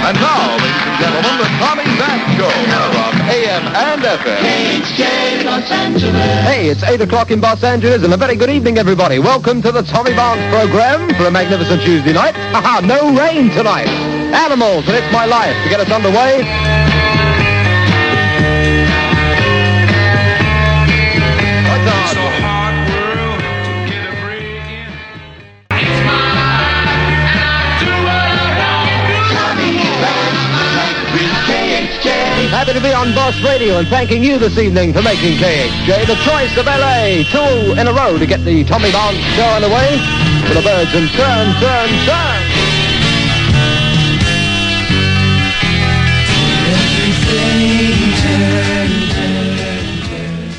And now, ladies and gentlemen, the Tommy Vance Show from AM and FM. KHJ Los Angeles. Hey, it's 8 o'clock in Los Angeles, and a very good evening, everybody. Welcome to the Tommy Vance program for a magnificent Tuesday night. Haha, no rain tonight. Animals, and It's My Life to get us underway. It's a hard world to get a break in. It's mine, and I do what I want. Tommy Vance, with KHJ. Happy to be on Boss Radio and thanking you this evening for making KHJ the choice of LA. 2 in a row to get the Tommy Vance show underway. For the birds and turn, turn, turn. Everything turn, turn, turn.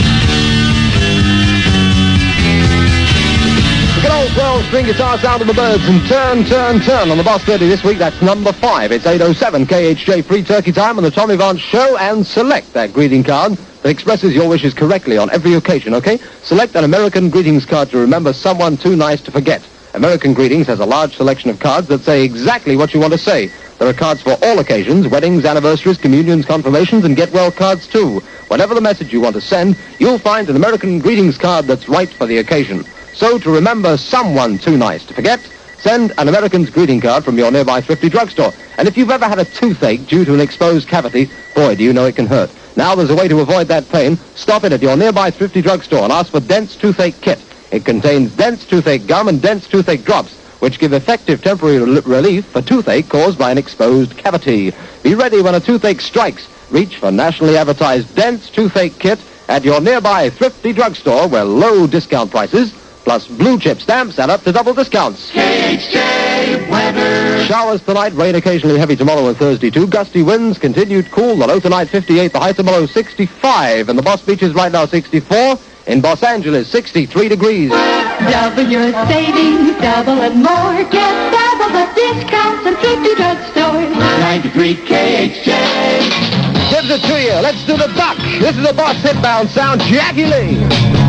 The good old 12-string guitar sound of the birds and turn, turn, turn on the Boss 30 this week. That's number 5. It's 8:07 KHJ Free Turkey Time on the Tommy Vance Show, and select that greeting card that expresses your wishes correctly on every occasion, okay? Select an American greetings card to remember someone too nice to forget. American Greetings has a large selection of cards that say exactly what you want to say. There are cards for all occasions, weddings, anniversaries, communions, confirmations, and get-well cards too. Whatever the message you want to send, you'll find an American Greetings card that's right for the occasion. So to remember someone too nice to forget, send an American's greeting card from your nearby thrifty drugstore. And if you've ever had a toothache due to an exposed cavity, boy, do you know it can hurt. Now there's a way to avoid that pain. Stop in at your nearby thrifty drugstore and ask for Dent's Toothache Kit. It contains Dent's Toothache Gum and Dent's Toothache Drops, which give effective temporary relief for toothache caused by an exposed cavity. Be ready when a toothache strikes. Reach for nationally advertised Dent's Toothache Kit at your nearby thrifty drugstore, where low discount prices, plus blue chip stamps, add up to double discounts. KHJ weather. Showers tonight, rain occasionally heavy tomorrow and Thursday too. Gusty winds, continued cool. The low tonight 58, the high tomorrow 65. And the Boss Beaches right now 64. In Los Angeles, 63 degrees. Double your savings, double and more. Get double the discounts at thrifty drugstores. 93 KHJ. Gives it to you. Let's do the duck. This is a Boss hitbound sound, Jackie Lee.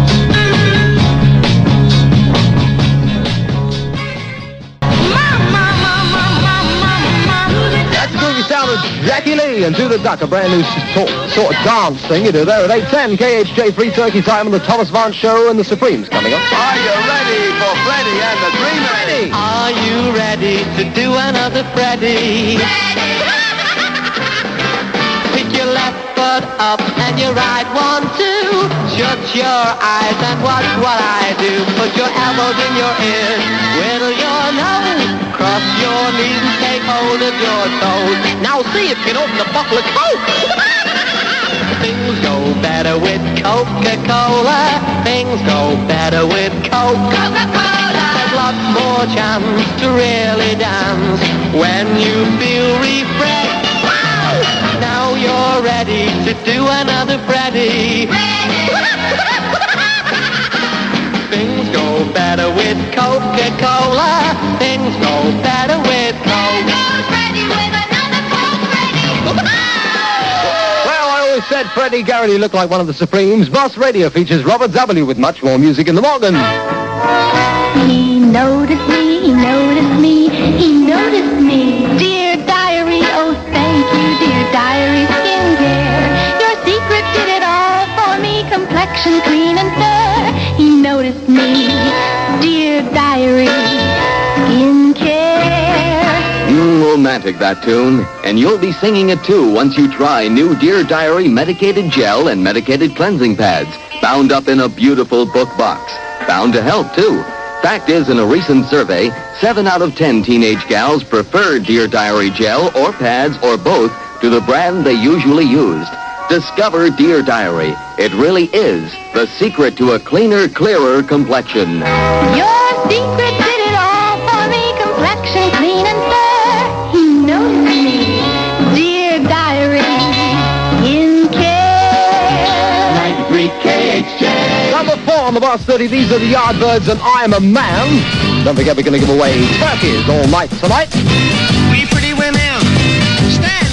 That's the groovy sound of Jackie Lee and Do the Duck, a brand new sort of dance thing you do there at 8:10 KHJ Free Turkey Time on the Thomas Vance Show, and the Supremes coming up. Are you ready for Freddie and the Dreamers? Ready? Are you ready to do another Freddy? Pick your left foot up and your right one too. Shut your eyes and watch what I do. Put your elbows in your ears, wiggle your nose, cross your knees and take hold of your toes. Now see if you can open a bottle of Coke. Things go better with Coca-Cola. Things go better with Coke. Coca-Cola! There's lots more chance to really dance when you feel refreshed. Now you're ready to do another Freddy. Things go better with Coca-Cola. Things go better with Coke. Goes Freddy with another Coke Freddy. Well, I always said Freddie Garrity looked like one of the Supremes. Boss Radio features Robert W. with much more music in the morning. He noticed me, he noticed me, he noticed me. Dear diary, oh thank you, dear diary skincare. Your secret did it all for me, complexion clean and fair. He noticed me, dear diary skincare. Romantic, that tune. And you'll be singing it too once you try new Dear Diary medicated gel and medicated cleansing pads, bound up in a beautiful book box. Bound to help too. Fact is, in a recent survey, 7 out of 10 teenage gals prefer Dear Diary gel or pads or both to the brand they usually used. Discover Dear Diary. It really is the secret to a cleaner, clearer complexion. Your secret did it all for me, complexion clean and fair. He noticed me, dear diary skincare. 93 KHJ. Number 4 on the Boss 30, these are the Yardbirds and I'm a Man. Don't forget we're going to give away turkeys all night tonight. We pretty women, stand